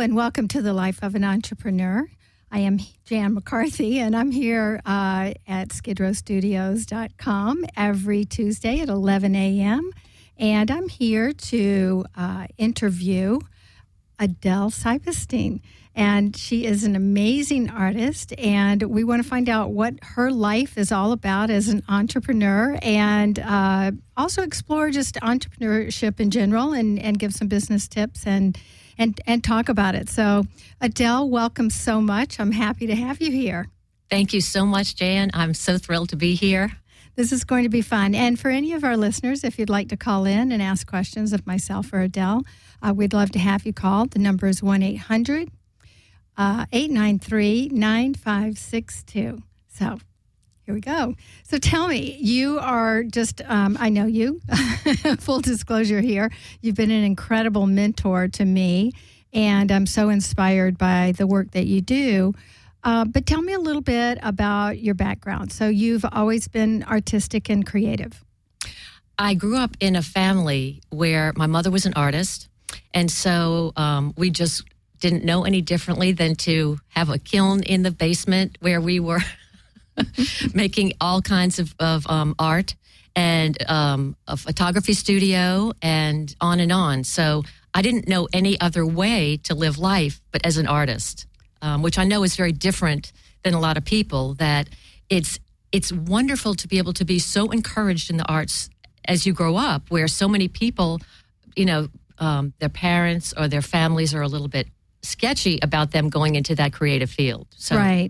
and welcome to The Life of an Entrepreneur. I am Jan McCarthy, and I'm here at skidrowstudios.com every Tuesday at 11 a.m., and I'm here to interview Adele Seibenstein. And she is an amazing artist, and we want to find out what her life is all about as an entrepreneur, and also explore just entrepreneurship in general and give some business tips and talk about it. So, Adele, welcome so much. I'm happy to have you here. Thank you so much, Jan. I'm so thrilled to be here. This is going to be fun. And for any of our listeners, if you'd like to call in and ask questions of myself or Adele, we'd love to have you call. The number is 1-800-893-9562. So here we go. So tell me, you are just, I know you, full disclosure here, you've been an incredible mentor to me, and I'm so inspired by the work that you do. But tell me a little bit about your background. So you've always been artistic and creative. I grew up in a family where my mother was an artist, and so we just didn't know any differently than to have a kiln in the basement where we were making all kinds of art, and a photography studio, and on and on. So I didn't know any other way to live life but as an artist, which I know is very different than a lot of people. That it's wonderful to be able to be so encouraged in the arts as you grow up, where so many people, their parents or their families are a little bit sketchy about them going into that creative field. So. Right.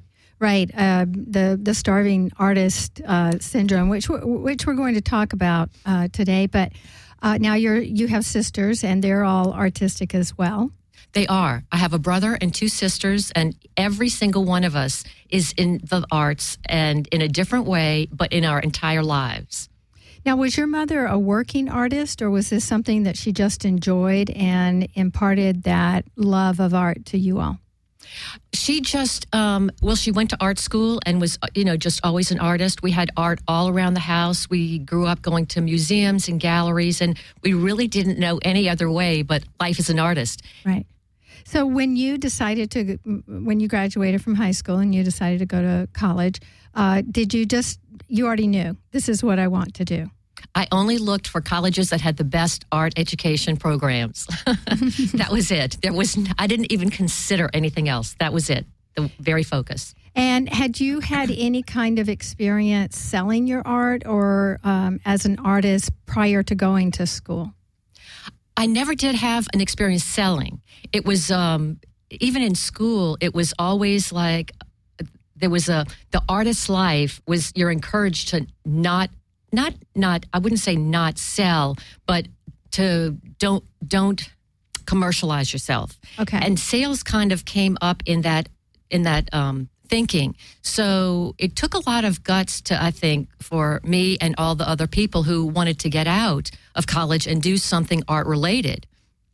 The starving artist syndrome, which we're going to talk about today. But now you have sisters, and they're all artistic as well. They are. I have a brother and two sisters, and every single one of us is in the arts, and in a different way, but in our entire lives. Now, was your mother a working artist, or was this something that she just enjoyed and imparted that love of art to you all? She just, she went to art school and was, just always an artist. We had art all around the house. We grew up going to museums and galleries, and we really didn't know any other way but life as an artist. Right. So when you graduated from high school and you decided to go to college, you already knew, this is what I want to do? I only looked for colleges that had the best art education programs. That was it. I didn't even consider anything else. That was it, the very focus. And had you had any kind of experience selling your art or as an artist prior to going to school? I never did have an experience selling. It was, even in school, it was always like, the artist's life was, you're encouraged to not, I wouldn't say not sell, but to don't commercialize yourself. Okay. And sales kind of came up in that thinking. So it took a lot of guts I think, for me and all the other people who wanted to get out of college and do something art related.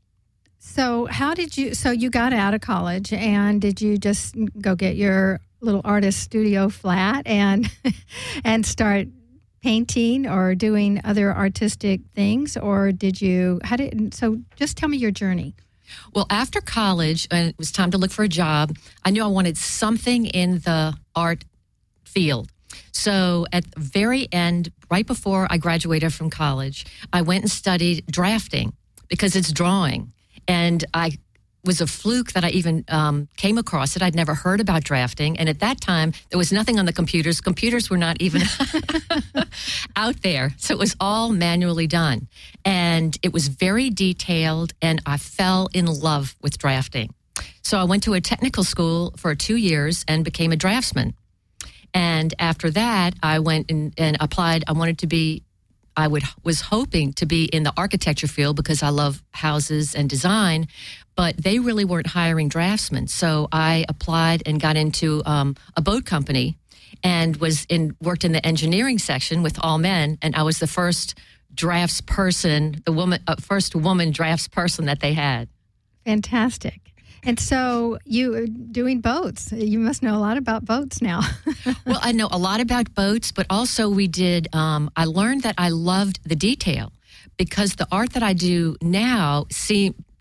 So you got out of college, and did you just go get your little artist studio flat and start painting or doing other artistic things, or so just tell me your journey. Well, after college, and it was time to look for a job, I knew I wanted something in the art field. So at the very end, right before I graduated from college, I went and studied drafting because it's drawing. And I was a fluke that I even came across it. I'd never heard about drafting. And at that time, there was nothing on the computers. Computers were not even out there. So it was all manually done. And it was very detailed, and I fell in love with drafting. So I went to a technical school for 2 years and became a draftsman. And after that, I went and applied. I was hoping to be in the architecture field because I love houses and design, but they really weren't hiring draftsmen. So I applied and got into a boat company and worked in the engineering section with all men, and I was the first draftsperson, first woman draftsperson that they had. Fantastic. And so you doing boats, you must know a lot about boats now. Well, I know a lot about boats, but also I learned that I loved the detail because the art that I do now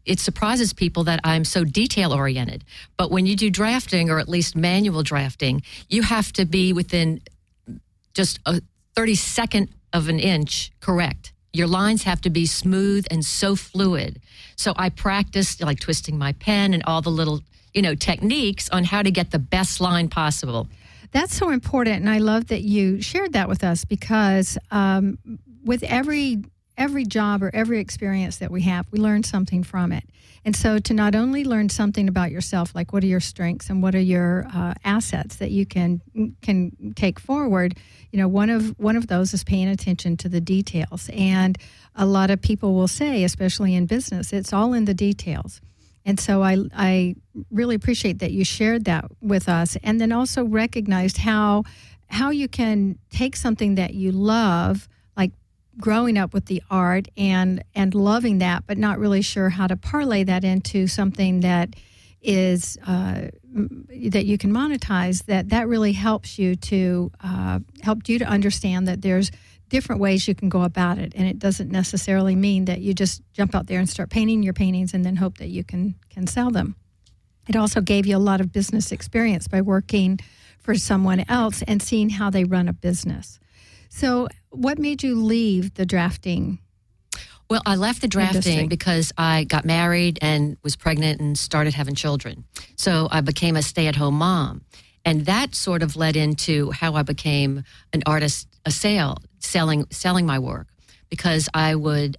it surprises people that I'm so detail oriented. But when you do drafting, or at least manual drafting, you have to be within just a 32nd of an inch correct. Your lines have to be smooth and so fluid. So I practiced like twisting my pen and all the little, techniques on how to get the best line possible. That's so important, and I love that you shared that with us, because with every job or every experience that we have, we learn something from it. And so to not only learn something about yourself, like what are your strengths and what are your assets that you can take forward, one of those is paying attention to the details. And a lot of people will say, especially in business, it's all in the details. And so I really appreciate that you shared that with us, and then also recognized how you can take something that you love, like growing up with the art and loving that, but not really sure how to parlay that into something that is that you can monetize. That really helps you to understand that there's different ways you can go about it, and it doesn't necessarily mean that you just jump out there and start painting your paintings and then hope that you can sell them. It also gave you a lot of business experience by working for someone else and seeing how they run a business. So what made you leave the drafting? Well, I left the drafting industry because I got married and was pregnant and started having children. So I became a stay-at-home mom. And that sort of led into how I became an artist, selling my work, because I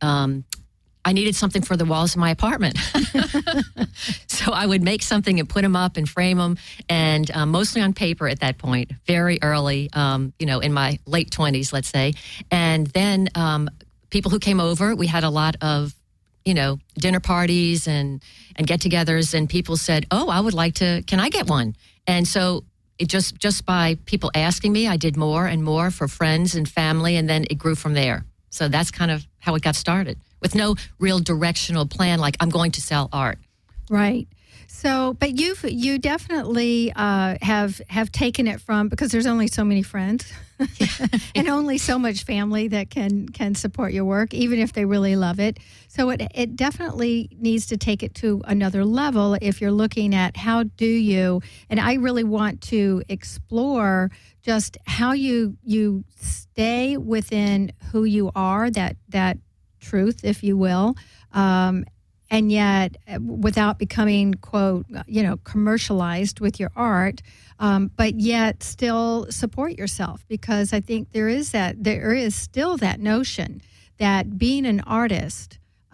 needed something for the walls of my apartment. So I would make something and put them up and frame them, and mostly on paper at that point, very early, in my late 20s, let's say. And then people who came over, we had a lot of, dinner parties and get-togethers, and people said, oh, I would like to, can I get one? And so it just by people asking me, I did more and more for friends and family, and then it grew from there. So that's kind of how it got started, with no real directional plan, like I'm going to sell art. Right. So, but you definitely have taken it from, because there's only so many friends and only so much family that can support your work, even if they really love it. So it definitely needs to take it to another level if you're looking at how do you, and I really want to explore just how you stay within who you are, that truth, if you will, and yet without becoming, quote, commercialized with your art, but yet still support yourself, because I think there is still that notion that being an artist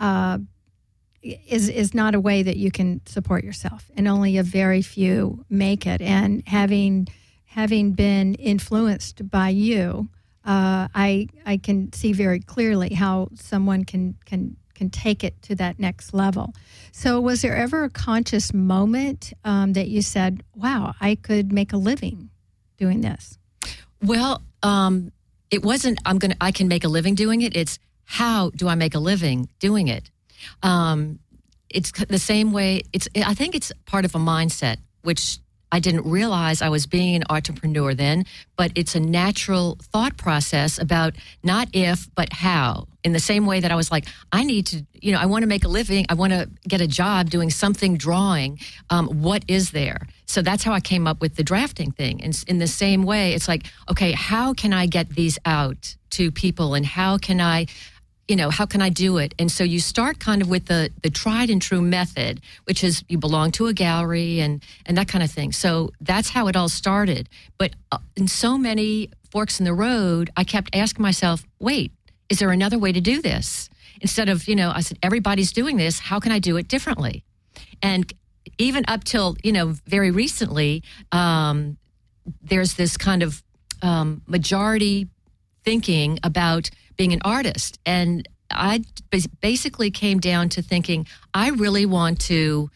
is not a way that you can support yourself, and only a very few make it. And having been influenced by you, I can see very clearly how someone can take it to that next level. So was there ever a conscious moment that you said, wow, I could make a living doing this? Well, it wasn't, I can make a living doing it. It's how do I make a living doing it? It's the same way. I think it's part of a mindset, which I didn't realize I was being an entrepreneur then, but it's a natural thought process about not if, but how. In the same way that I was like, I need to, I want to make a living. I want to get a job doing something drawing. What is there? So that's how I came up with the drafting thing. And in the same way, it's like, okay, how can I get these out to people, and how can I do it? And so you start kind of with the tried and true method, which is you belong to a gallery and that kind of thing. So that's how it all started. But in so many forks in the road, I kept asking myself, wait, is there another way to do this? Instead of, I said, everybody's doing this. How can I do it differently? And even up till, very recently, there's this kind of majority thinking about being an artist. And I basically came down to thinking, I really want to,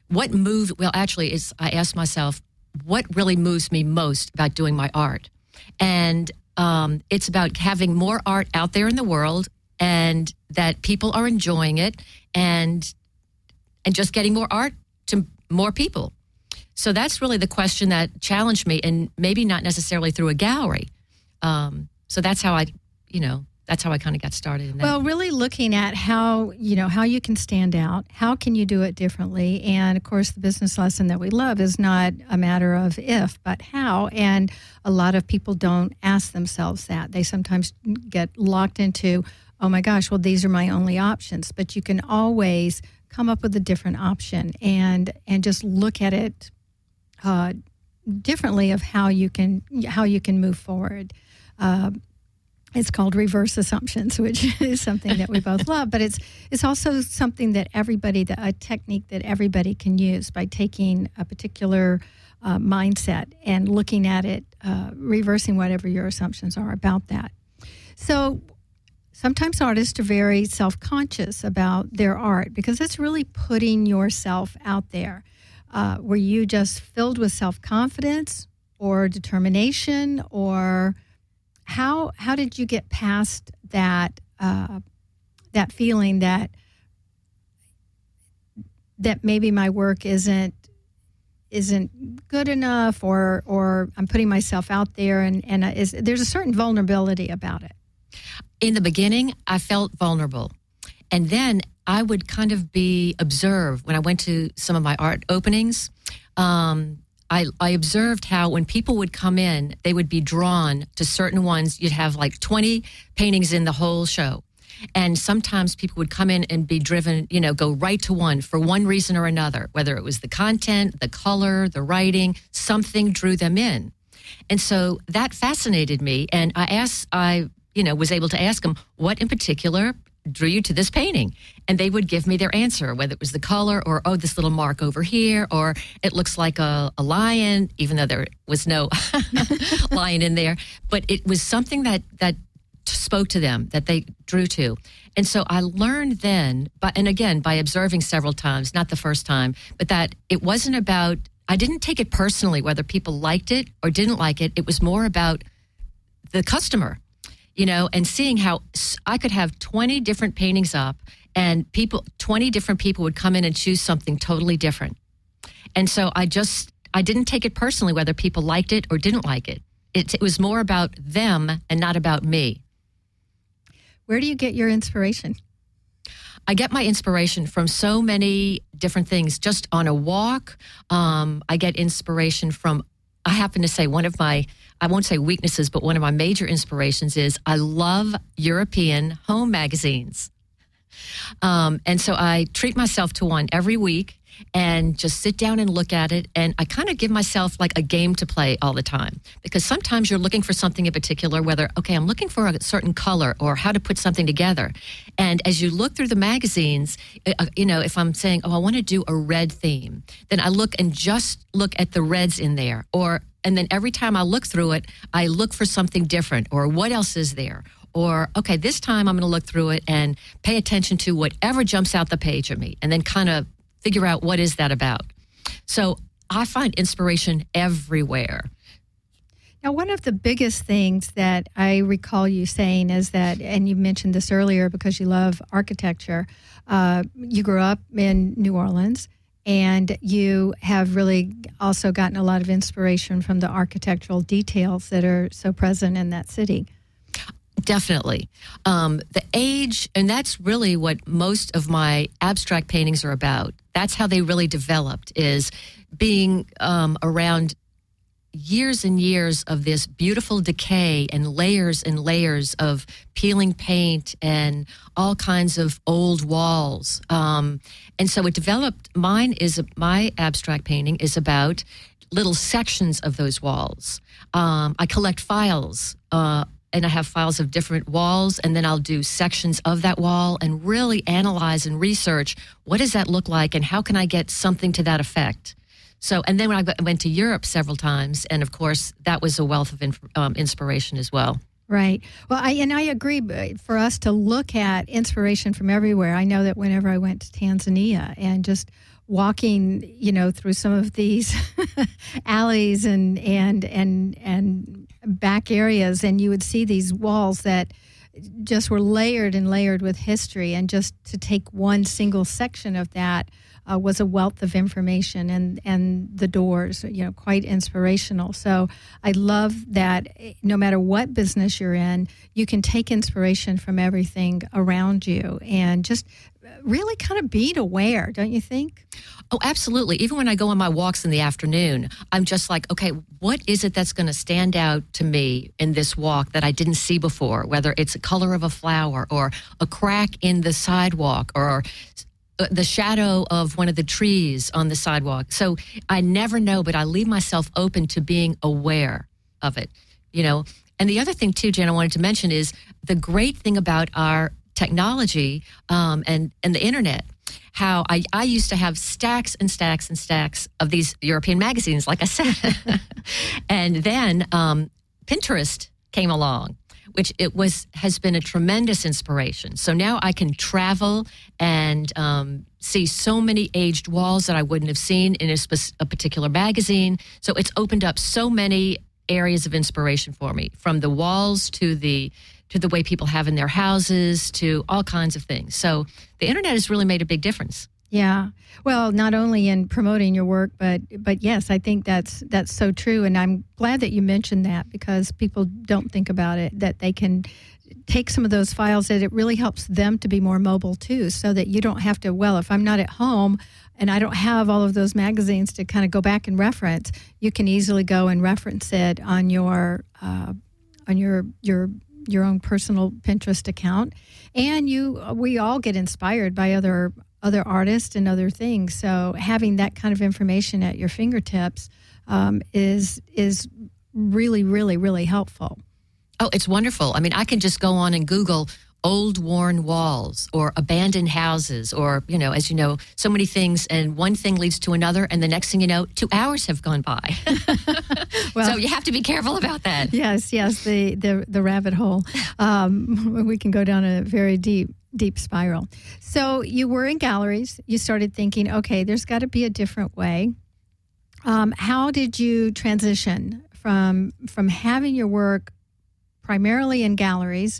I asked myself, what really moves me most about doing my art? And it's about having more art out there in the world, and that people are enjoying it, and just getting more art to more people. So that's really the question that challenged me, and maybe not necessarily through a gallery. So that's how I that's how I kind of got started in that. Well, really looking at how you can stand out, how can you do it differently, and of course the business lesson that we love is not a matter of if, but how, and a lot of people don't ask themselves that. They sometimes get locked into, oh my gosh, well, these are my only options, but you can always come up with a different option and just look at it differently of how you can move forward. It's called reverse assumptions, which is something that we both love, but it's also something that a technique that everybody can use by taking a particular mindset and looking at it, reversing whatever your assumptions are about that. So sometimes artists are very self-conscious about their art because it's really putting yourself out there. Were you just filled with self-confidence or determination, or how did you get past that feeling that maybe my work isn't good enough, or I'm putting myself out there, and there's a certain vulnerability about it? In the beginning, I felt vulnerable, and then I would kind of be observed when I went to some of my art openings. I observed how when people would come in, they would be drawn to certain ones. You'd have like 20 paintings in the whole show. And sometimes people would come in and be driven, go right to one for one reason or another, whether it was the content, the color, the writing, something drew them in. And so that fascinated me. And I was able to ask them, what in particular drew you to this painting? And they would give me their answer, whether it was the color or, oh, this little mark over here, or it looks like a lion, even though there was no lion in there. But it was something that spoke to them, that they drew to. And so I learned then, and again, by observing several times, not the first time, but that it wasn't about, I didn't take it personally whether people liked it or didn't like it. It was more about the customer. And seeing how I could have 20 different paintings up and 20 different people would come in and choose something totally different. And so I didn't take it personally whether people liked it or didn't like it. It was more about them and not about me. Where do you get your inspiration? I get my inspiration from so many different things. Just on a walk, I get inspiration from, I happen to say one of my, I won't say weaknesses, but one of my major inspirations is I love European home magazines. And so I treat myself to one every week and just sit down and look at it. And I kind of give myself like a game to play all the time, because sometimes you're looking for something in particular, whether, okay, I'm looking for a certain color or how to put something together. And as you look through the magazines, if I'm saying, oh, I want to do a red theme, then I look and just look at the reds in there. And then every time I look through it, I look for something different, or what else is there? Or, okay, this time I'm going to look through it and pay attention to whatever jumps out the page at me, and then kind of figure out what is that about. So I find inspiration everywhere. Now, one of the biggest things that I recall you saying is that, and you mentioned this earlier because you love architecture, you grew up in New Orleans, and you have really also gotten a lot of inspiration from the architectural details that are so present in that city. Definitely. The age, and that's really what most of my abstract paintings are about. That's how they really developed, is being around years and years of this beautiful decay and layers of peeling paint and all kinds of old walls. And so it developed, my abstract painting is about little sections of those walls. I collect files, and I have files of different walls, and then I'll do sections of that wall and really analyze and research what does that look like and how can I get something to that effect. So, and then when I went to Europe several times, and of course that was a wealth of inspiration as well. Right. Well, I agree. For us to look at inspiration from everywhere, I know that whenever I went to Tanzania and just walking, through some of these alleys and back areas, and you would see these walls that just were layered and layered with history, and just to take one single section of that was a wealth of information, and the doors, quite inspirational. So I love that no matter what business you're in, you can take inspiration from everything around you and just really kind of being aware, don't you think? Oh, absolutely. Even when I go on my walks in the afternoon, I'm just like, okay, what is it that's going to stand out to me in this walk that I didn't see before, whether it's a color of a flower or a crack in the sidewalk or the shadow of one of the trees on the sidewalk. So I never know, but I leave myself open to being aware of it, And the other thing, too, Jen, I wanted to mention is the great thing about our technology and the internet, how I used to have stacks and stacks and stacks of these European magazines, like I said. And then Pinterest came along, which has been a tremendous inspiration. So now I can travel and see so many aged walls that I wouldn't have seen in a particular magazine. So it's opened up so many areas of inspiration for me, from the walls to the way people have in their houses, to all kinds of things. So the internet has really made a big difference. Yeah. Well, not only in promoting your work, but yes, I think that's so true. And I'm glad that you mentioned that, because people don't think about it, that they can take some of those files, that it really helps them to be more mobile too, so that you don't have to, if I'm not at home and I don't have all of those magazines to kind of go back and reference, you can easily go and reference it on your own personal Pinterest account. And we all get inspired by other artists and other things. So having that kind of information at your fingertips is really, really, really helpful. Oh, it's wonderful. I mean, I can just go on and Google old worn walls or abandoned houses or, as you know, so many things. And one thing leads to another. And the next thing you know, 2 hours have gone by. So you have to be careful about that. Yes, the rabbit hole. We can go down a very deep spiral. So you were in galleries. You started thinking, okay, there's got to be a different way. How did you transition from having your work primarily in galleries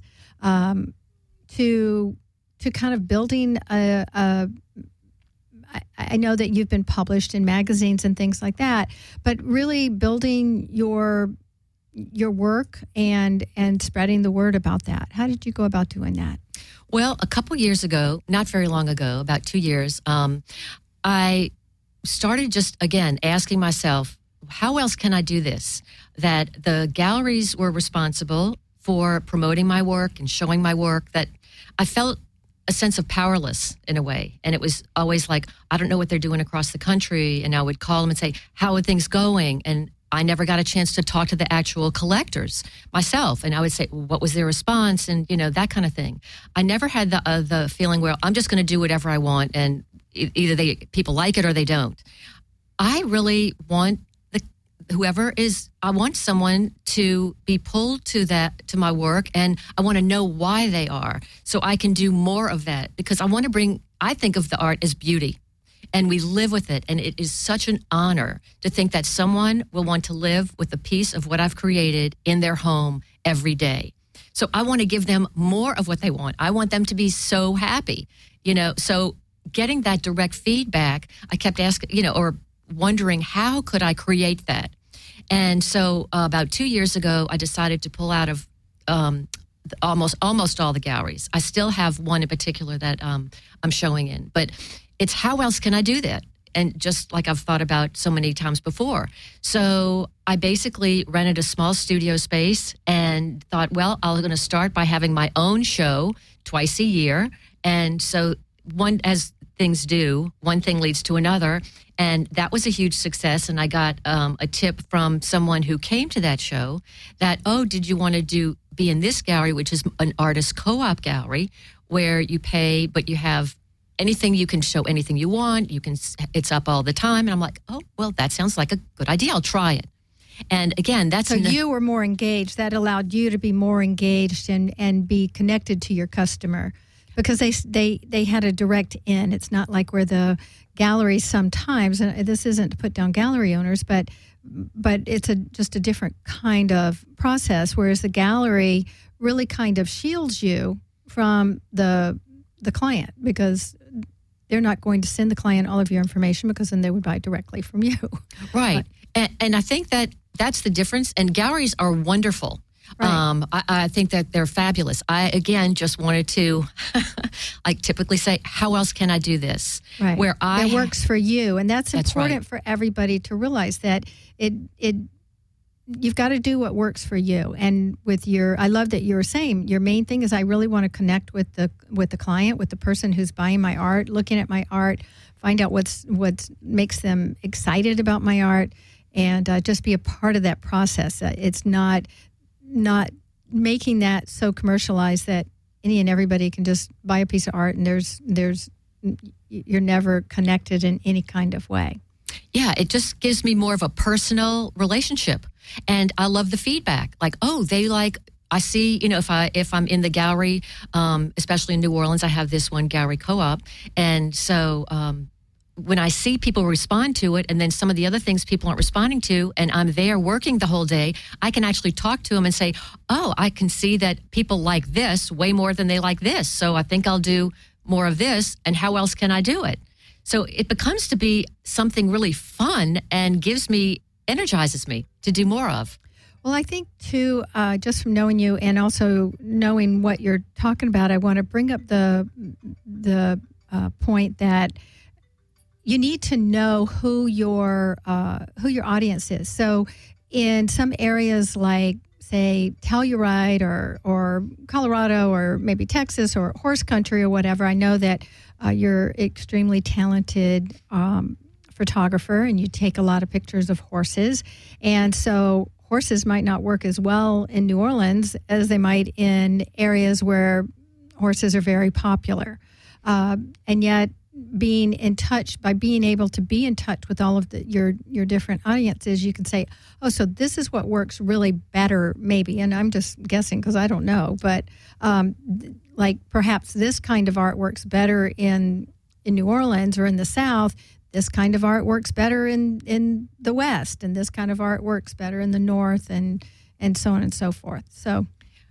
to kind of building I know that you've been published in magazines and things like that, but really building your work and spreading the word about that? How did you go about doing that? Well, a couple years ago, not very long ago, about 2 years, I started just, again, asking myself, how else can I do this? That the galleries were responsible for promoting my work and showing my work, that I felt a sense of powerless in a way. And it was always like, I don't know what they're doing across the country. And I would call them and say, how are things going? And I never got a chance to talk to the actual collectors myself. And I would say, what was their response? And, that kind of thing. I never had the feeling where I'm just going to do whatever I want and either people like it or they don't. I really want I want someone to be pulled to my work, and I want to know why they are, so I can do more of that, because I think of the art as beauty, and we live with it. And it is such an honor to think that someone will want to live with a piece of what I've created in their home every day. So I want to give them more of what they want. I want them to be so happy, so getting that direct feedback, I kept asking, or wondering, how could I create that? And so about 2 years ago, I decided to pull out of almost all the galleries. I still have one in particular that I'm showing in, but it's how else can I do that? And just like I've thought about so many times before. So I basically rented a small studio space and thought, I'm going to start by having my own show twice a year. And so as things do, one thing leads to another. And that was a huge success. And I got a tip from someone who came to that show that, did you want to be in this gallery, which is an artist co-op gallery, where you pay, but you have anything, you can show anything you want. It's up all the time. And I'm like, that sounds like a good idea. I'll try it. And again, so you were more engaged. That allowed you to be more engaged and be connected to your customer, because they had a direct in. It's not like where the galleries sometimes, and this isn't to put down gallery owners, but it's just a different kind of process, whereas the gallery really kind of shields you from the client, because they're not going to send the client all of your information because then they would buy directly from you. Right. And I think that's the difference. And galleries are wonderful. Right. I think that they're fabulous. I, again, just wanted to, I typically say, how else can I do this? Right. Where it works for you. And that's important right. for everybody to realize that you've got to do what works for you. And with I love that you were saying your main thing is I really want to connect with the client, with the person who's buying my art, looking at my art, find out what makes them excited about my art, and just be a part of that process. It's not making that so commercialized that any and everybody can just buy a piece of art and you're never connected in any kind of way. Yeah, it just gives me more of a personal relationship. And I love the feedback. Like, oh, I see, if I'm in the gallery, especially in New Orleans, I have this one gallery co-op. And so when I see people respond to it, and then some of the other things people aren't responding to, and I'm there working the whole day, I can actually talk to them and say, oh, I can see that people like this way more than they like this. So I think I'll do more of this, and how else can I do it? So it becomes to be something really fun and energizes me to do more of. Well, I think, too, just from knowing you and also knowing what you're talking about, I want to bring up the point that you need to know who your audience is. So in some areas like, say, Telluride or Colorado or maybe Texas or horse country or whatever, I know that you're extremely talented photographer and you take a lot of pictures of horses. And so horses might not work as well in New Orleans as they might in areas where horses are very popular. And yet, being able to be in touch with all of your different audiences, you can say, oh, so this is what works really better, maybe. And I'm just guessing because I don't know, but like perhaps this kind of art works better in New Orleans or in the South. This kind of art works better in the West, and this kind of art works better in the North, and so on and so forth. So,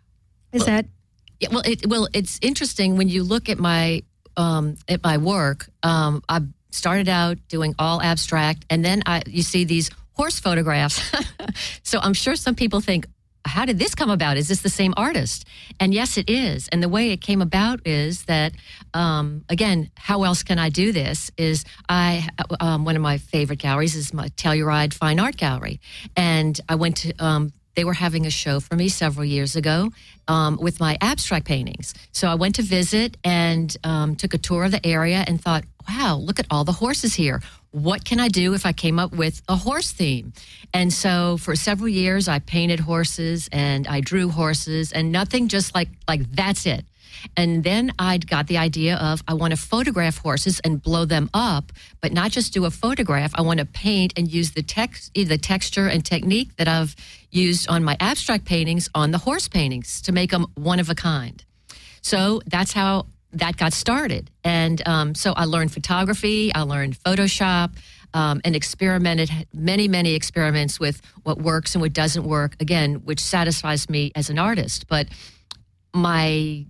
it's interesting when you look at my work. I started out doing all abstract, and then you see these horse photographs. So I'm sure some people think, how did this come about? Is this the same artist? And yes, it is. And the way it came about is that, again, how else can I do this? Is one of my favorite galleries is my Telluride Fine Art Gallery. And I went to, they were having a show for me several years ago with my abstract paintings. So I went to visit and took a tour of the area and thought, wow, look at all the horses here. What can I do if I came up with a horse theme? And so for several years, I painted horses and I drew horses, and nothing, just like that's it. And then I got the idea of I want to photograph horses and blow them up, but not just do a photograph. I want to paint and use the texture and technique that I've used on my abstract paintings on the horse paintings to make them one of a kind. So that's how that got started. And so I learned photography, I learned Photoshop, and experimented many, many experiments with what works and what doesn't work, again, which satisfies me as an artist. But my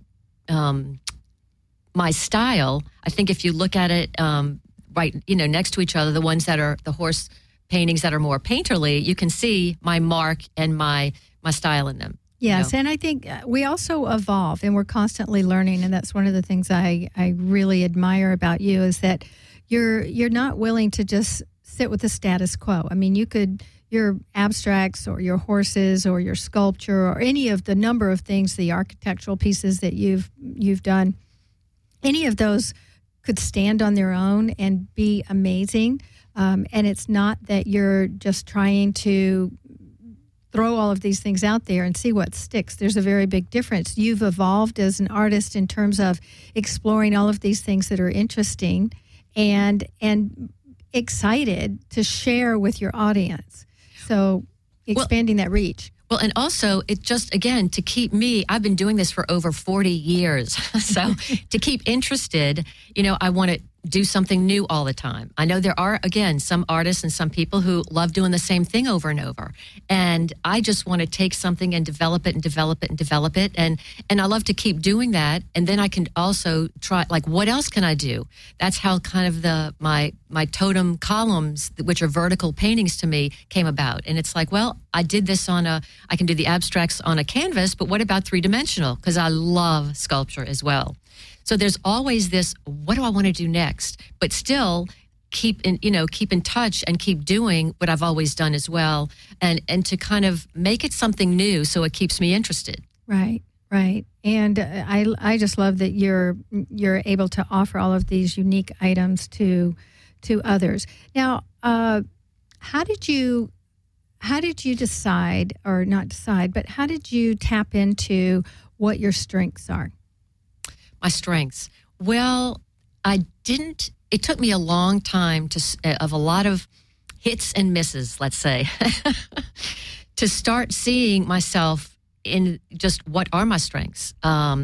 style, I think if you look at it next to each other, the ones that are the horse paintings that are more painterly, you can see my mark and my style in them. Yes, and I think we also evolve, and we're constantly learning, and that's one of the things I really admire about you is that you're not willing to just sit with the status quo. I mean, your abstracts or your horses or your sculpture or any of the number of things, the architectural pieces that you've done, any of those could stand on their own and be amazing. And it's not that you're just trying to throw all of these things out there and see what sticks. There's a very big difference. You've evolved as an artist in terms of exploring all of these things that are interesting and excited to share with your audience. So expanding that reach. Well, and also it just, again, to keep me, I've been doing this for over 40 years. So to keep interested, I want to do something new all the time. I know there are, again, some artists and some people who love doing the same thing over and over. And I just want to take something and develop it and develop it and develop it. And I love to keep doing that. And then I can also try, like, what else can I do? That's how kind of my totem columns, which are vertical paintings to me, came about. And it's like, well, I did this I can do the abstracts on a canvas, but what about three-dimensional? Because I love sculpture as well. So there's always this, what do I want to do next? But still keep in touch and keep doing what I've always done as well. And to kind of make it something new so it keeps me interested. Right. And I just love that you're able to offer all of these unique items to others. Now, how did you decide, or not decide, but how did you tap into what your strengths are? My strengths. Well, it took me a long time of a lot of hits and misses, let's say, to start seeing myself in just what are my strengths.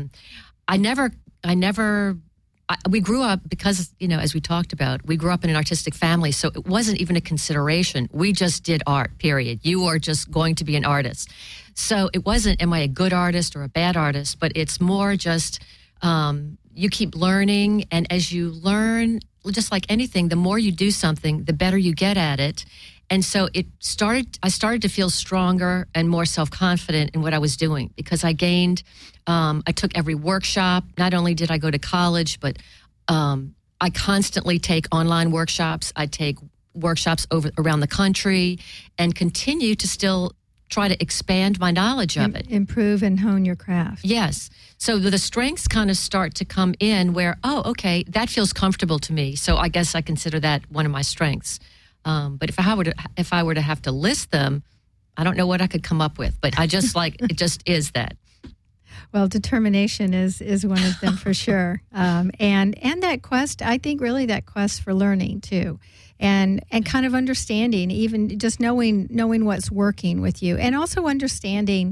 We grew up, because, as we talked about, we grew up in an artistic family, so it wasn't even a consideration. We just did art, period. You are just going to be an artist. So it wasn't, am I a good artist or a bad artist, but it's more just, you keep learning, and as you learn, just like anything, the more you do something, the better you get at it. And so I started to feel stronger and more self-confident in what I was doing, because I took every workshop. Not only did I go to college, but I constantly take online workshops. I take workshops around the country and continue to still try to expand my knowledge of it. Improve and hone your craft. Yes. So the strengths kind of start to come in where, oh, okay, that feels comfortable to me. So I guess I consider that one of my strengths. But if I were to have to list them, I don't know what I could come up with. But I just it just is that. Well, determination is one of them for sure. And that quest, I think really that quest for learning too. And kind of understanding, even just knowing what's working with you, and also understanding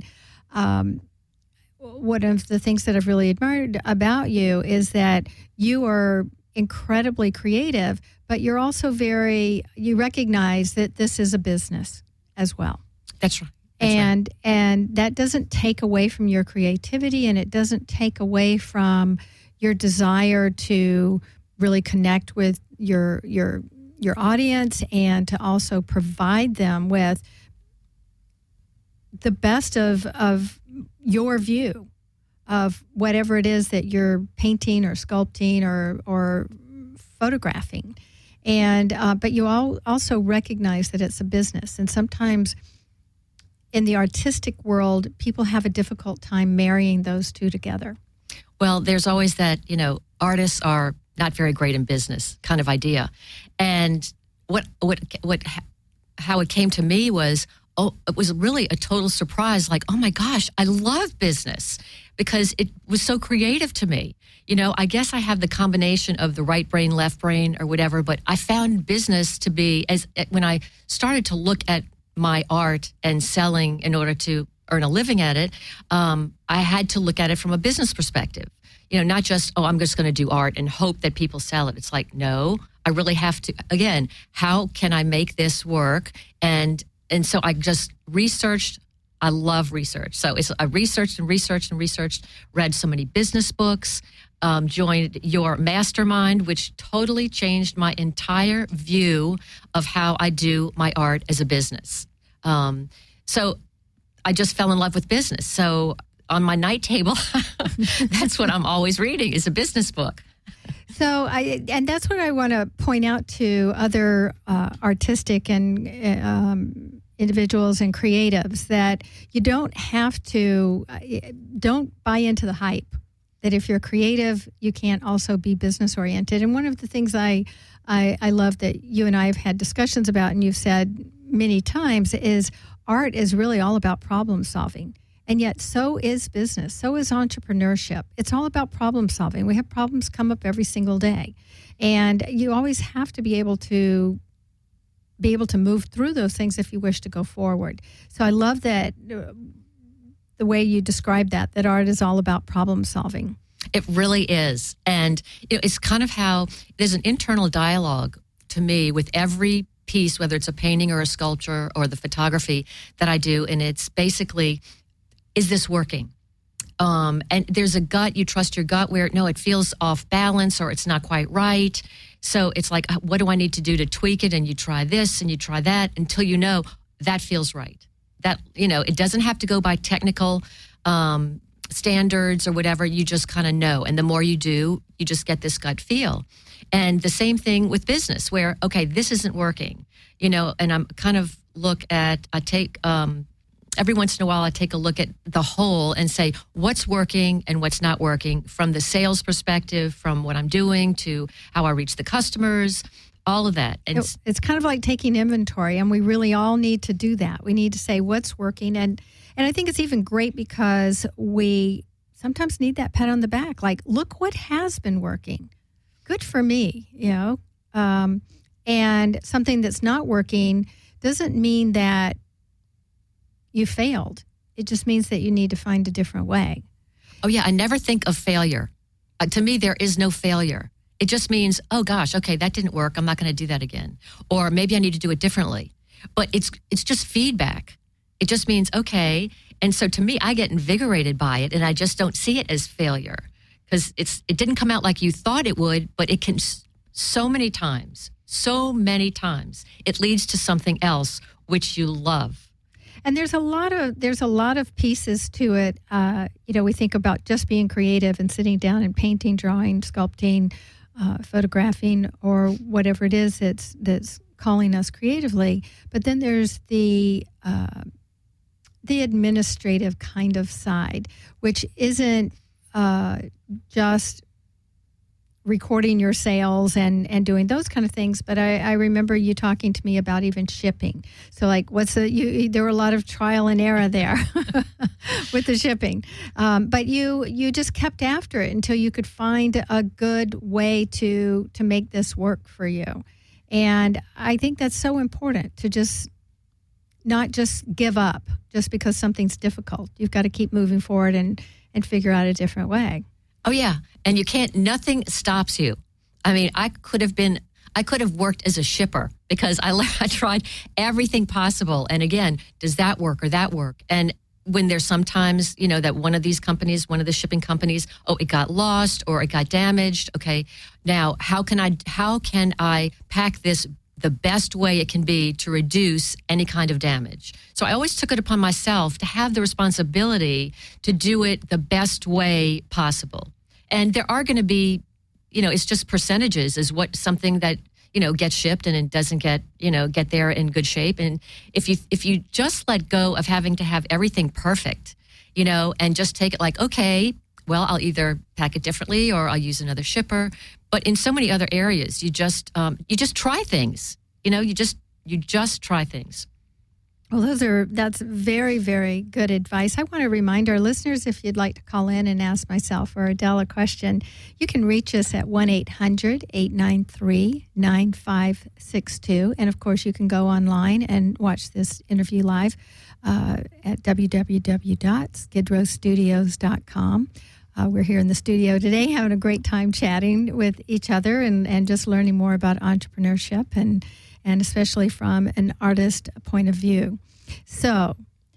one of the things that I've really admired about you is that you are incredibly creative, but you're also you recognize that this is a business as well. That's right. And that doesn't take away from your creativity, and it doesn't take away from your desire to really connect with your audience, and to also provide them with the best of your view of whatever it is that you're painting or sculpting or photographing. And but you also recognize that it's a business, and sometimes in the artistic world, people have a difficult time marrying those two together. Well, there's always that, artists are not very great in business kind of idea. And how it came to me was, it was really a total surprise. Like, oh my gosh, I love business, because it was so creative to me. I guess I have the combination of the right brain, left brain, or whatever, but I found business to be, when I started to look at my art and selling in order to earn a living at it, I had to look at it from a business perspective. Not just, I'm just going to do art and hope that people sell it. It's like, no, I really have to, again, how can I make this work? And so I just researched. I love research. So I researched and researched and researched, read so many business books, joined your mastermind, which totally changed my entire view of how I do my art as a business. So I just fell in love with business. So on my night table, that's what I'm always reading, is a business book. So and that's what I want to point out to other artistic and individuals and creatives, that you don't have to, don't buy into the hype that if you're creative, you can't also be business oriented. And one of the things I love that you and I have had discussions about, and you've said many times, is art is really all about problem solving. And yet so is business, so is entrepreneurship. It's all about problem solving. We have problems come up every single day. And you always have to be able to move through those things if you wish to go forward. So I love that, the way you describe that art is all about problem solving. It really is. And it's kind of how there's an internal dialogue to me with every piece, whether it's a painting or a sculpture or the photography that I do. And it's basically, is this working? And there's a gut, you trust your gut where, no, it feels off balance or it's not quite right. So it's like, what do I need to do to tweak it? And you try this and you try that until you know that feels right. That, it doesn't have to go by technical standards or whatever. You just kind of know. And the more you do, you just get this gut feel. And the same thing with business where, okay, this isn't working, and I'm kind of every once in a while, I take a look at the whole and say, what's working and what's not working from the sales perspective, from what I'm doing to how I reach the customers, all of that. And it's kind of like taking inventory, and we really all need to do that. We need to say what's working. And I think it's even great because we sometimes need that pat on the back. Like, look what has been working. Good for me, and something that's not working doesn't mean that you failed. It just means that you need to find a different way. Oh, yeah. I never think of failure. To me, there is no failure. It just means, oh, gosh, okay, that didn't work. I'm not going to do that again. Or maybe I need to do it differently. But it's just feedback. It just means, okay. And so to me, I get invigorated by it, and I just don't see it as failure because it didn't come out like you thought it would, but it can so many times, it leads to something else which you love. And there's a lot of pieces to it. We think about just being creative and sitting down and painting, drawing, sculpting, photographing, or whatever it is that's calling us creatively. But then there's the administrative kind of side, which isn't just recording your sales and doing those kind of things. But I remember you talking to me about even shipping. So like, there were a lot of trial and error there with the shipping. But you just kept after it until you could find a good way to make this work for you. And I think that's so important to just not just give up just because something's difficult. You've got to keep moving forward and figure out a different way. Oh, yeah. And nothing stops you. I mean, I could have worked as a shipper because I tried everything possible. And again, does that work or that work? And when there's sometimes, that one of the shipping companies, it got lost or it got damaged. Okay. Now, how can I pack this the best way it can be to reduce any kind of damage? So I always took it upon myself to have the responsibility to do it the best way possible. And there are going to be, it's just percentages is what something that, gets shipped and it doesn't get there in good shape. And if you just let go of having to have everything perfect, and just take it like, okay, well, I'll either pack it differently or I'll use another shipper. But in so many other areas, you just try things. You just try things. Well, that's very, very good advice. I want to remind our listeners, if you'd like to call in and ask myself or Adele a question, you can reach us at 1-800-893-9562. And of course, you can go online and watch this interview live at www.skidrowstudios.com. We're here in the studio today having a great time chatting with each other and just learning more about entrepreneurship and especially from an artist point of view. So,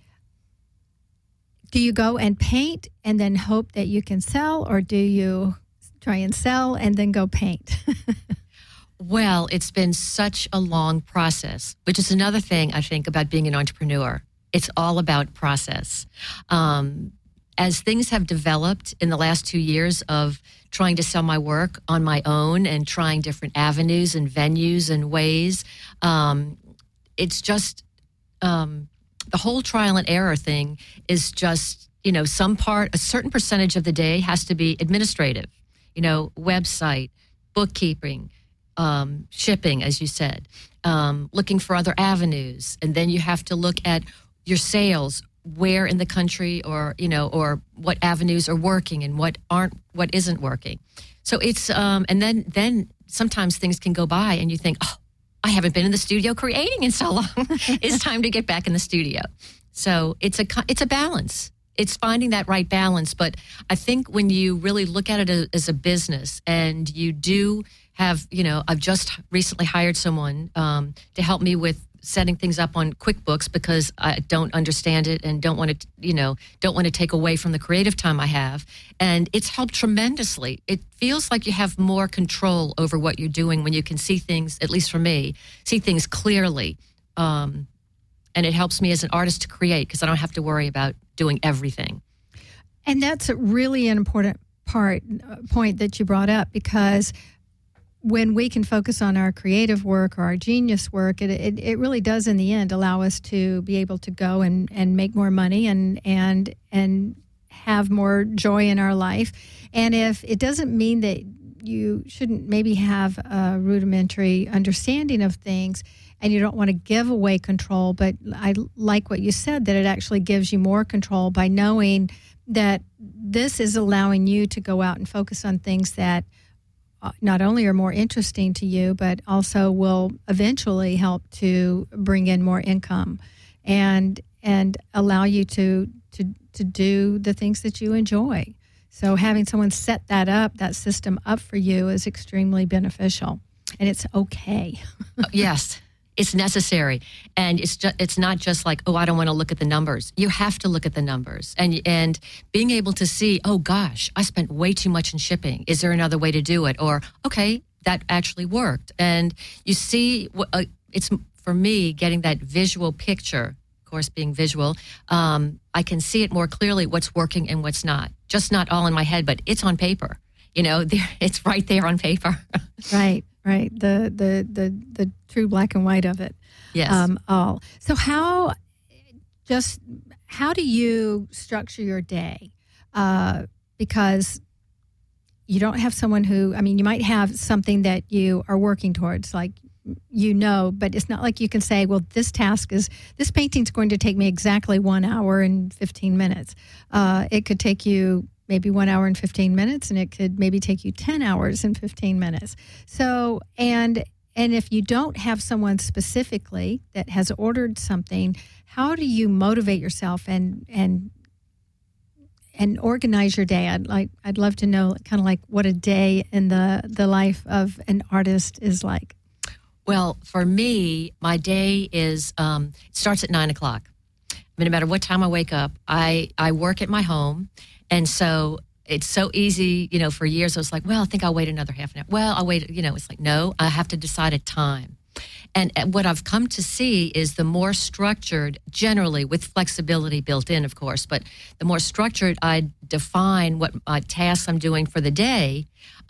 do you go and paint and then hope that you can sell, or do you try and sell and then go paint? Well, it's been such a long process, which is another thing I think about being an entrepreneur. It's all about process. As things have developed in the last 2 years of trying to sell my work on my own and trying different avenues and venues and ways, it's just the whole trial and error thing is just, a certain percentage of the day has to be administrative, website, bookkeeping, shipping, as you said, looking for other avenues. And then you have to look at your sales, where in the country or what avenues are working and what isn't working. So it's, and then sometimes things can go by and you think, I haven't been in the studio creating in so long. It's time to get back in the studio. So it's a balance. it's finding that right balance. But I think when you really look at it as a business, and you do have, I've just recently hired someone to help me with setting things up on QuickBooks because I don't understand it and don't want to take away from the creative time I have. And it's helped tremendously. It feels like you have more control over what you're doing when you can see things, at least for me, see things clearly. And it helps me as an artist to create because I don't have to worry about doing everything. And that's really an important point that you brought up, because when we can focus on our creative work or our genius work, it really does in the end allow us to be able to go and make more money and have more joy in our life. And if it doesn't mean that you shouldn't maybe have a rudimentary understanding of things and you don't want to give away control, but I like what you said, that it actually gives you more control by knowing that this is allowing you to go out and focus on things that not only are more interesting to you, but also will eventually help to bring in more income and allow you to do the things that you enjoy. So having someone set that system up for you is extremely beneficial, and it's okay. Yes, it's necessary. And it's not just like, oh, I don't want to look at the numbers. You have to look at the numbers and being able to see, oh gosh, I spent way too much in shipping. Is there another way to do it? Or, okay, that actually worked. And you see, it's for me, getting that visual picture, of course, being visual, I can see it more clearly what's working and what's not. Just not all in my head, but it's on paper. It's right there on paper. Right. The true black and white of it. Yes. All. So how do you structure your day? Because you don't have someone who, you might have something that you are working towards, like, but it's not like you can say, well, this painting's going to take me exactly 1 hour and 15 minutes. It could take you maybe 1 hour and 15 minutes, and it could maybe take you 10 hours and 15 minutes. So, and if you don't have someone specifically that has ordered something, how do you motivate yourself and organize your day? I'd love to know kind of like what a day in the life of an artist is like. Well, for me, my day is starts at 9 o'clock. No matter what time I wake up, I work at my home. And so it's so easy, for years I was like, well, I think I'll wait another half an hour. Well, I'll wait, it's like, no, I have to decide a time. And what I've come to see is the more structured, generally with flexibility built in, of course, but the more structured I define what tasks I'm doing for the day,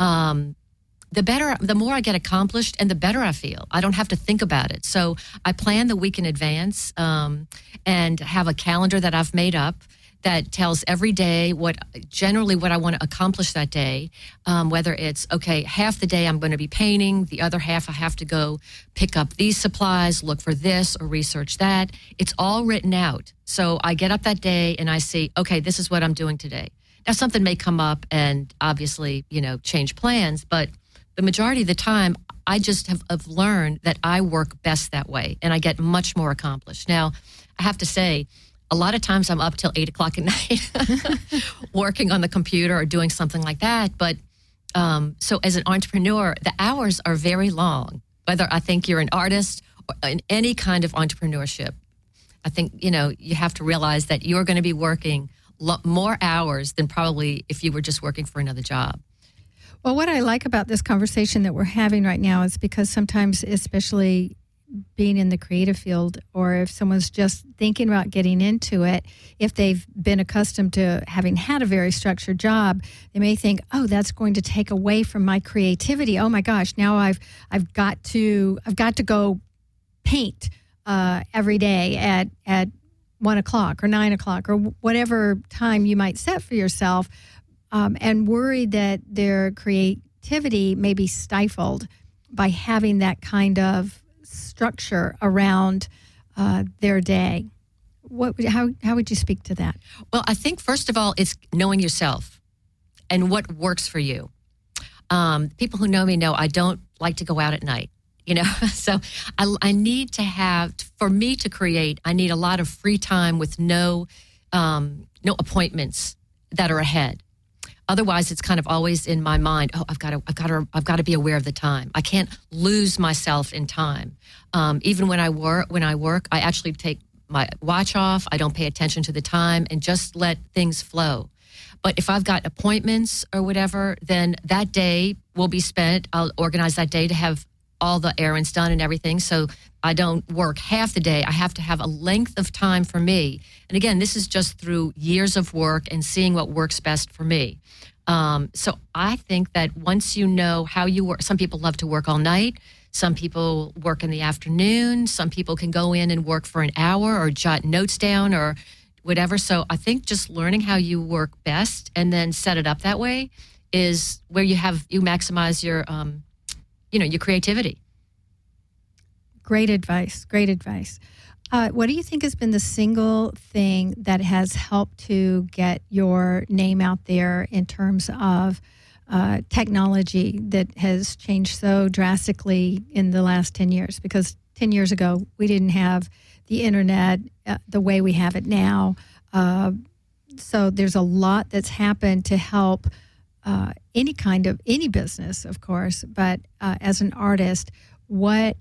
the more I get accomplished and the better I feel. I don't have to think about it. So I plan the week in advance and have a calendar that I've made up that tells every day what I want to accomplish that day, whether it's, okay, half the day I'm going to be painting, the other half I have to go pick up these supplies, look for this or research that. It's all written out. So I get up that day and I see, okay, this is what I'm doing today. Now something may come up and obviously, change plans, but the majority of the time I just have learned that I work best that way and I get much more accomplished. Now, I have to say, a lot of times I'm up till 8 o'clock at night working on the computer or doing something like that. But so as an entrepreneur, the hours are very long, whether I think you're an artist or in any kind of entrepreneurship. I think, you have to realize that you're going to be working more hours than probably if you were just working for another job. Well, what I like about this conversation that we're having right now is because sometimes, especially being in the creative field, or if someone's just thinking about getting into it, if they've been accustomed to having had a very structured job, they may think, oh, that's going to take away from my creativity. Oh my gosh, now I've got to go paint every day at 1 o'clock or 9 o'clock or whatever time you might set for yourself, and worry that their creativity may be stifled by having that kind of structure around their day. How would you speak to that? Well, I think first of all, it's knowing yourself and what works for you. People who know me know I don't like to go out at night, so I need to have, for me to create, I need a lot of free time with no no appointments that are ahead. Otherwise, it's kind of always in my mind. Oh, I've got to be aware of the time. I can't lose myself in time. Even when I work, I actually take my watch off. I don't pay attention to the time and just let things flow. But if I've got appointments or whatever, then that day will be spent. I'll organize that day to have all the errands done and everything. So I don't work half the day. I have to have a length of time for me. And again, this is just through years of work and seeing what works best for me. So I think that once you know how you work, some people love to work all night. Some people work in the afternoon. Some people can go in and work for an hour or jot notes down or whatever. So I think just learning how you work best and then set it up that way is where you maximize your, your creativity. Great advice. Great advice. What do you think has been the single thing that has helped to get your name out there in terms of technology that has changed so drastically in the last 10 years? Because 10 years ago, we didn't have the internet the way we have it now. So there's a lot that's happened to help any business, of course. But as an artist, what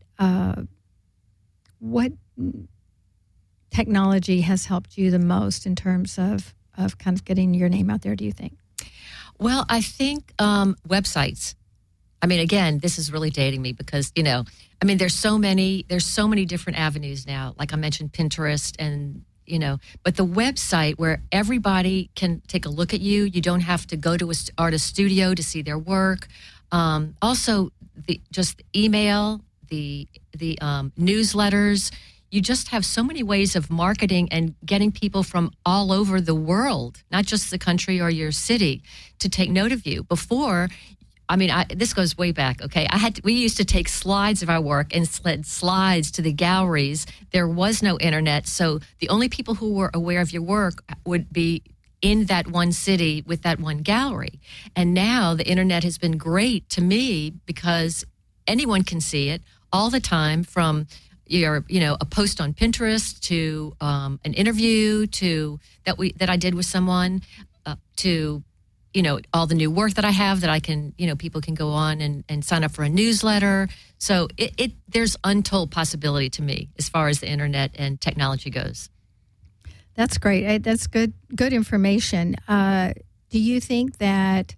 technology has helped you the most in terms of kind of getting your name out there, do you think? Well, I think websites. I mean, again, this is really dating me because, there's so many different avenues now. Like I mentioned, Pinterest and, but the website where everybody can take a look at you. You don't have to go to an artist studio to see their work. Also, just email, the newsletters. You just have so many ways of marketing and getting people from all over the world, not just the country or your city, to take note of you. Before, this goes way back, okay? We used to take slides of our work and slides to the galleries. There was no internet, so the only people who were aware of your work would be in that one city with that one gallery. And now the internet has been great to me because anyone can see it all the time, from a post on Pinterest to an interview that I did with someone to all the new work that I have that I can people can go on and sign up for a newsletter. So there's untold possibility to me as far as the internet and technology goes. That's great. That's good information. Do you think that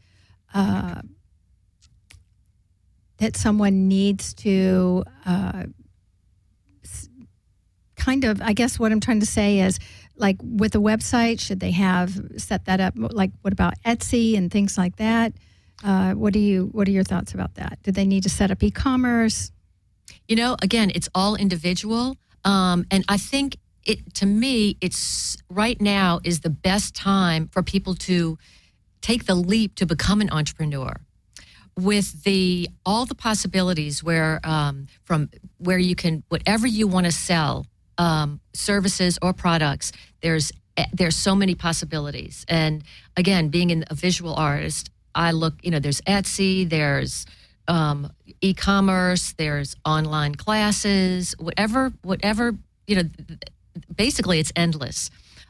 that someone needs to kind of, I guess what I'm trying to say is, like with a website, should they have set that up? Like, what about Etsy and things like that? What are your thoughts about that? Do they need to set up e-commerce? Again, it's all individual. And I think to me, it's right now is the best time for people to take the leap to become an entrepreneur. With all the possibilities where from where you can, whatever you want to sell, services or products, there's so many possibilities. And again, being a visual artist, I look, there's Etsy, there's e-commerce, there's online classes, whatever, basically it's endless.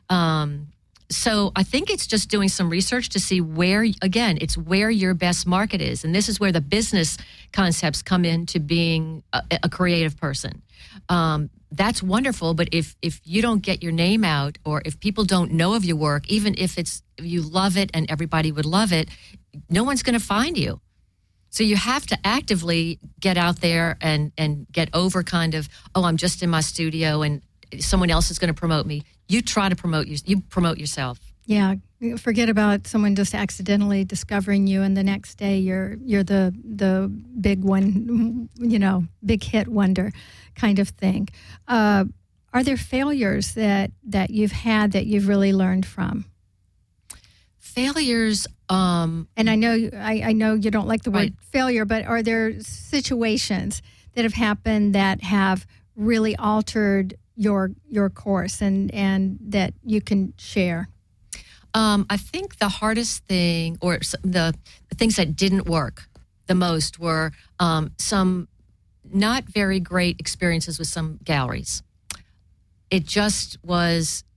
So I think it's just doing some research to see where your best market is. And this is where the business concepts come into being a creative person. That's wonderful, but if you don't get your name out, or if people don't know of your work, even if you love it and everybody would love it, no one's going to find you. So you have to actively get out there and get over kind of, I'm just in my studio and someone else is going to promote me. You try to promote yourself. Yeah, forget about someone just accidentally discovering you, and the next day you're the big one, big hit wonder kind of thing. Are there failures that you've had that you've really learned from? Failures, and I know you don't like the word failure, but are there situations that have happened that have really altered your course and that you can share? I think the hardest thing, or the things that didn't work the most, were some not very great experiences with some galleries. It just was,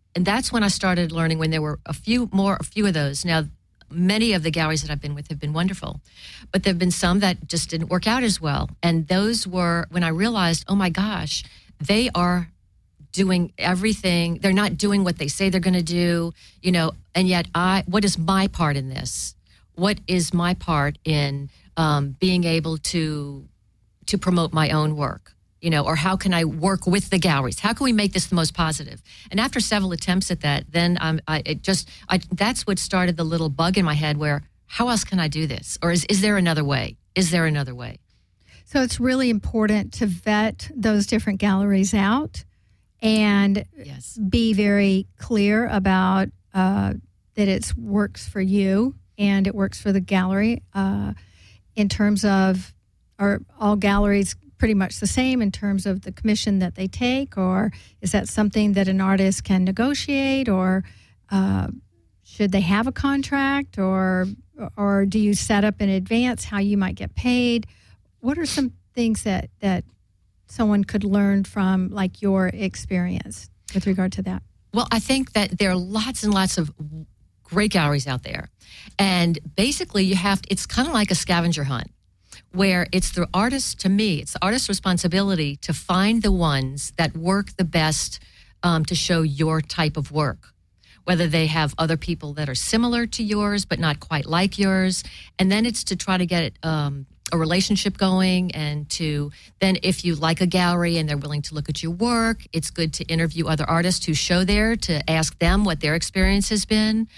that's when I started learning, when there were a few of those. Now, many of the galleries that I've been with have been wonderful, but there have been some that just didn't work out as well. And those were when I realized, oh my gosh, they are doing everything. They're not doing what they say they're going to do, and yet what is my part in this? What is my part in being able to promote my own work? Or how can I work with the galleries? How can we make this the most positive? And after several attempts at that, then that's what started the little bug in my head where, how else can I do this? Or is there another way? Is there another way? So it's really important to vet those different galleries out and yes. be very clear about that it works for you and it works for the gallery in terms of, are all galleries pretty much the same in terms of the commission that they take, or is that something that an artist can negotiate, or should they have a contract, or do you set up in advance how you might get paid? What are some things that someone could learn from, like, your experience with regard to that? Well, I think that there are lots and lots of great galleries out there, and basically it's kind of like a scavenger hunt, where it's the artist's responsibility to find the ones that work the best to show your type of work, whether they have other people that are similar to yours but not quite like yours. And then it's to try to get a relationship going, and then if you like a gallery and they're willing to look at your work, it's good to interview other artists who show there to ask them what their experience has been,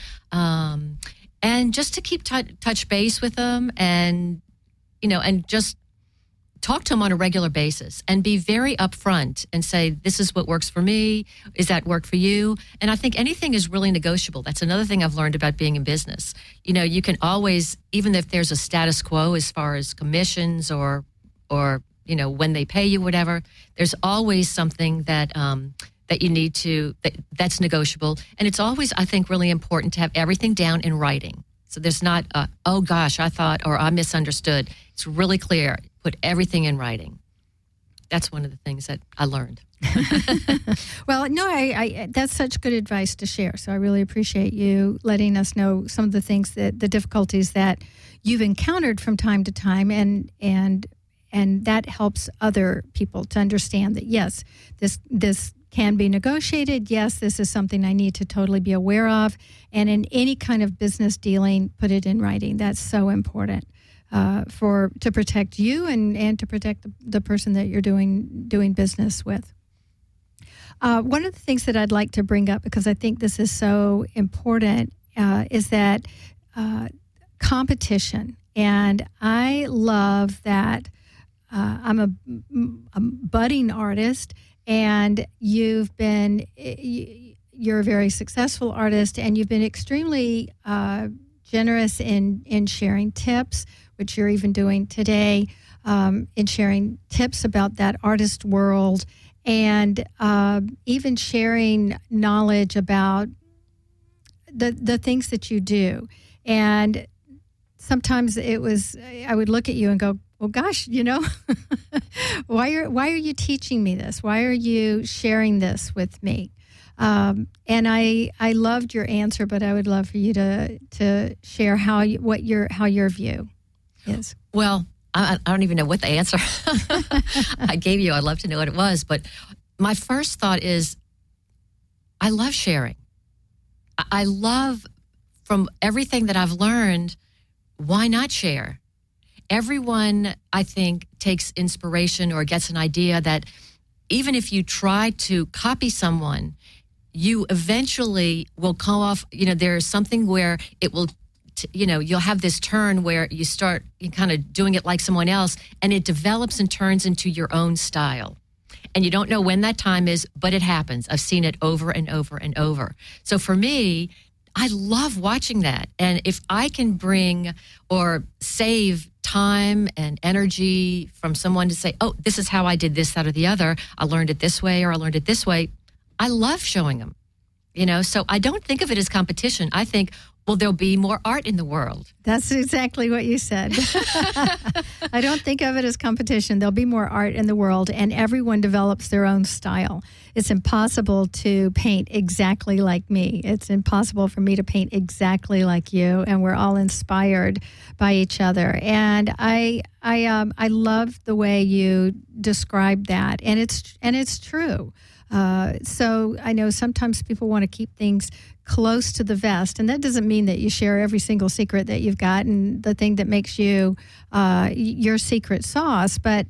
and just to keep touch base with them, and and just talk to them on a regular basis and be very upfront and say, this is what works for me. Is that work for you? And I think anything is really negotiable. That's another thing I've learned about being in business. You can always, even if there's a status quo as far as commissions or when they pay you, whatever, there's always something that you need to, that's negotiable. And it's always, I think, really important to have everything down in writing. So there's not, oh gosh, I thought, or I misunderstood. It's really clear. Put everything in writing. That's one of the things that I learned. Well, no, I that's such good advice to share. So I really appreciate you letting us know some of the things the difficulties that you've encountered from time to time, and that helps other people to understand that, yes, this can be negotiated. Yes, this is something I need to totally be aware of. And in any kind of business dealing, put it in writing. That's so important to protect you and to protect the person that you're doing business with. One of the things that I'd like to bring up, because I think this is so important, is that competition. And I love that I'm a budding artist, and you're a very successful artist, and you've been extremely generous in sharing tips, which you're even doing today, in sharing tips about that artist world, and even sharing knowledge about the things that you do. And sometimes I would look at you and go, well, gosh, why are you teaching me this? Why are you sharing this with me? And I loved your answer, but I would love for you to share how your view is. Well, I don't even know what the answer I gave you. I'd love to know what it was, but my first thought is, I love sharing. I love, from everything that I've learned, why not share? Everyone, I think, takes inspiration or gets an idea that even if you try to copy someone, you eventually will come off, there's something where it will, you'll have this turn where you start kind of doing it like someone else, and it develops and turns into your own style. And you don't know when that time is, but it happens. I've seen it over and over and over. So for me, I love watching that. And if I can bring or save time and energy from someone to say, oh, this is how I did this, that, or the other, I learned it this way, or I learned it this way, I love showing them. So I don't think of it as competition. I think, well, there'll be more art in the world. That's exactly what you said. I don't think of it as competition. There'll be more art in the world, and everyone develops their own style. It's impossible to paint exactly like me. It's impossible for me to paint exactly like you, and we're all inspired by each other. And I love the way you described that, and it's true. So I know sometimes people want to keep things close to the vest, and that doesn't mean that you share every single secret that you've got and the thing that makes you your secret sauce. But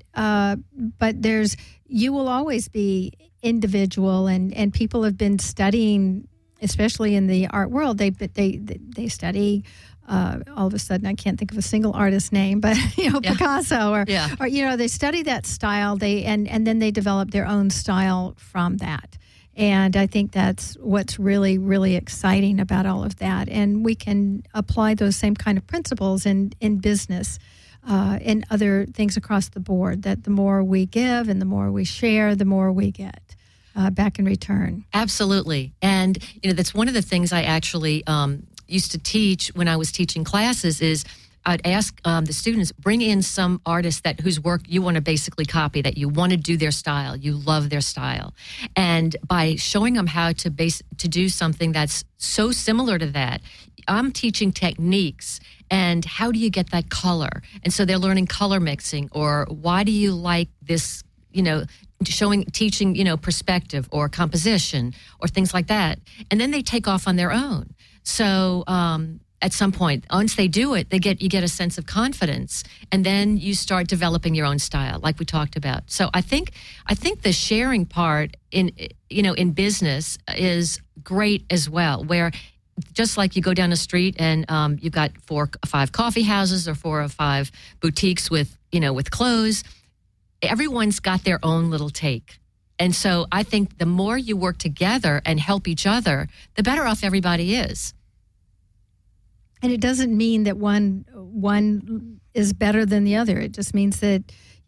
you will always be individual, and people have been studying, especially in the art world. They study. All of a sudden, I can't think of a single artist's name, but Picasso or they study that style. And then they develop their own style from that. And I think that's what's really, really exciting about all of that. And we can apply those same kind of principles in business and other things across the board, that the more we give and the more we share, the more we get back in return. Absolutely. And, that's one of the things I actually used to teach when I was teaching classes is I'd ask the students, bring in some artist whose work you want to basically copy, that you want to do their style, you love their style. And by showing them how to do something that's so similar to that, I'm teaching techniques and how do you get that color? And so they're learning color mixing, or why do you like this, teaching, perspective or composition or things like that. And then they take off on their own. So, at some point, once they do it, you get a sense of confidence, and then you start developing your own style, like we talked about. So I think the sharing part in business is great as well, where just like you go down the street and you've got 4 or 5 coffee houses or 4 or 5 boutiques with clothes, everyone's got their own little take. And so I think the more you work together and help each other, the better off everybody is. And it doesn't mean that one is better than the other. It just means that,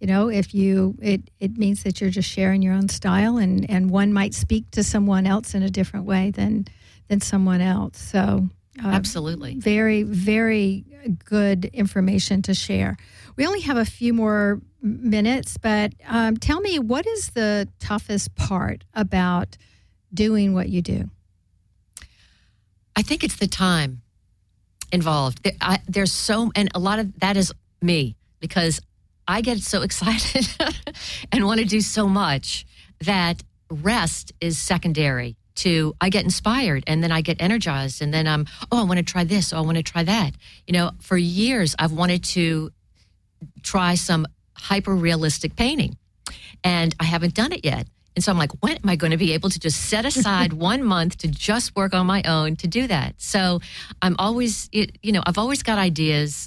it means that you're just sharing your own style, and one might speak to someone else in a different way than someone else. So absolutely. Very, very good information to share. We only have a few more minutes, but tell me, what is the toughest part about doing what you do? I think it's the time involved. And a lot of that is me, because I get so excited and want to do so much that rest is secondary to, I get inspired and then I get energized, and then I want to try this, I want to try that. For years I've wanted to try some hyper-realistic painting, and I haven't done it yet. And so I'm like, when am I going to be able to just set aside 1 month to just work on my own to do that? So I'm always, I've always got ideas,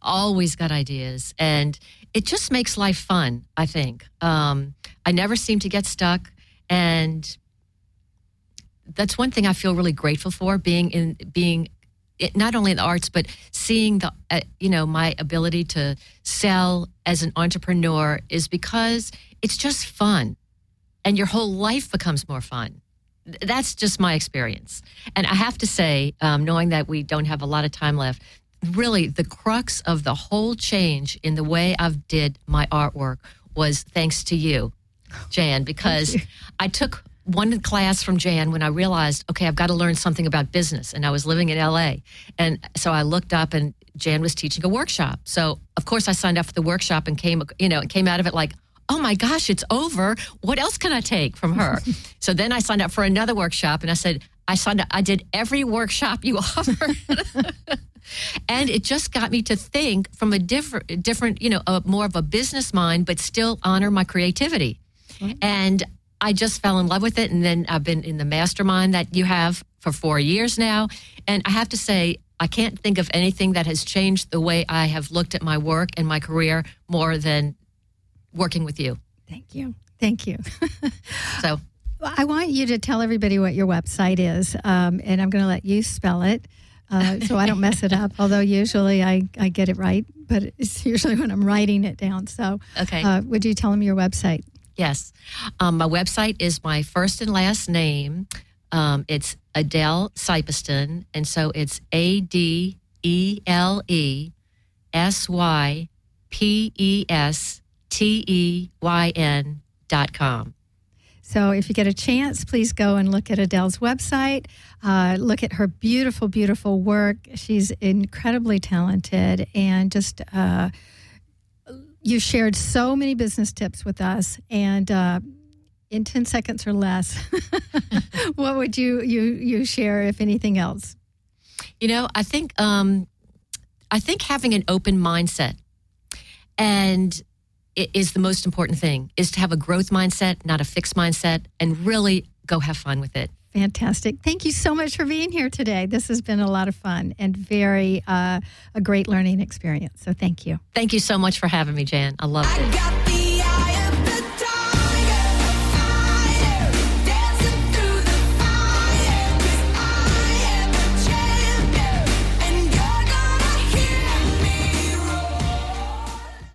and it just makes life fun, I think. I never seem to get stuck, and that's one thing I feel really grateful for, being not only in the arts, but seeing my ability to sell as an entrepreneur, is because it's just fun. And your whole life becomes more fun. That's just my experience. And I have to say, knowing that we don't have a lot of time left, really the crux of the whole change in the way I've did my artwork was thanks to you, Jan, because I took one class from Jan when I realized, okay, I've got to learn something about business. And I was living in LA. And so I looked up, and Jan was teaching a workshop. So of course I signed up for the workshop and came out of it like, oh my gosh, it's over. What else can I take from her? So then I signed up for another workshop, and I said, I did every workshop you offer. And it just got me to think from a different, more of a business mind, but still honor my creativity. Mm-hmm. And I just fell in love with it. And then I've been in the mastermind that you have for 4 years now. And I have to say, I can't think of anything that has changed the way I have looked at my work and my career more than working with you. Thank you. So I want you to tell everybody what your website is, and I'm going to let you spell it so I don't mess it up, although usually I get it right, but it's usually when I'm writing it down. So okay. Would you tell them your website? Yes. My website is my first and last name, It's Adele Sypesteyn, and so it's ADELESYPESTEYN.com. So if you get a chance, please go and look at Adele's website. Look at her beautiful, beautiful work. She's incredibly talented, and just you shared so many business tips with us. And in 10 seconds or less, what would you share, if anything else? I think having an open mindset and it is the most important thing, is to have a growth mindset, not a fixed mindset, and really go have fun with it. Fantastic. Thank you so much for being here today. This has been a lot of fun and very a great learning experience. So thank you. Thank you so much for having me, Jan. I loved it.